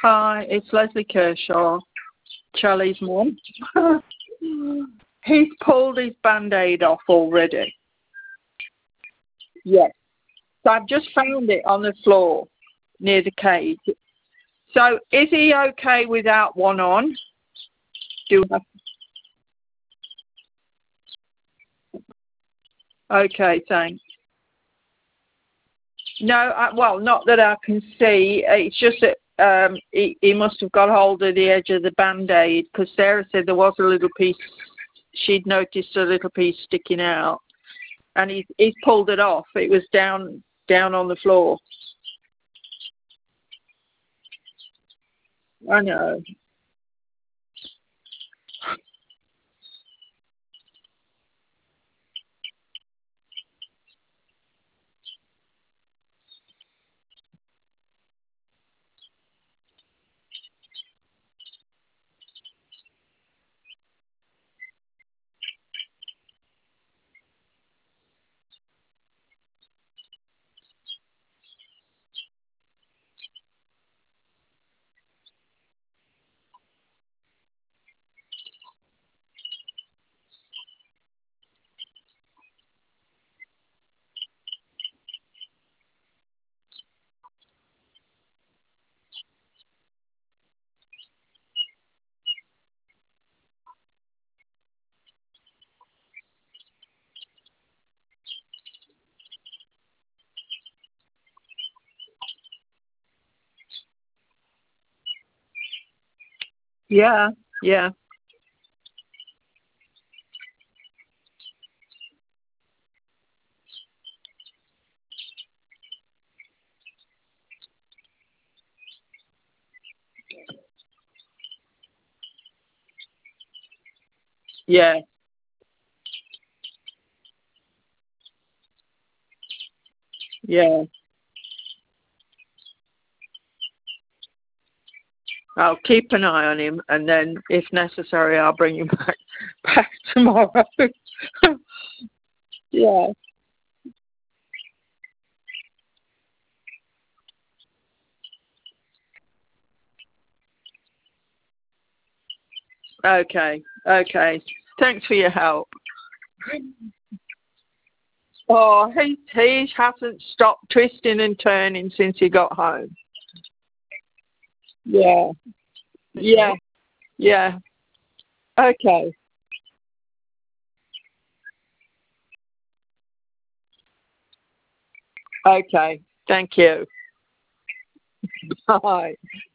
Hi, it's Leslie Kershaw, Charlie's mum. He's pulled his band-aid off already. Yes. So I've just found it on the floor near the cage. So is he okay without one on? Do I... Okay, thanks. No, well, not that I can see. It's just that he must have got hold of the edge of the band-aid because Sarah said there was a little piece. She'd noticed a little piece sticking out, and he's pulled it off. It was down on the floor. I know. Yeah, yeah, yeah, yeah. I'll keep an eye on him, and then, if necessary, I'll bring him back tomorrow. Yeah. Okay. Okay. Thanks for your help. Oh, he hasn't stopped twisting and turning since he got home. Yeah. Yeah. Yeah. Okay. Okay. Thank you. Bye.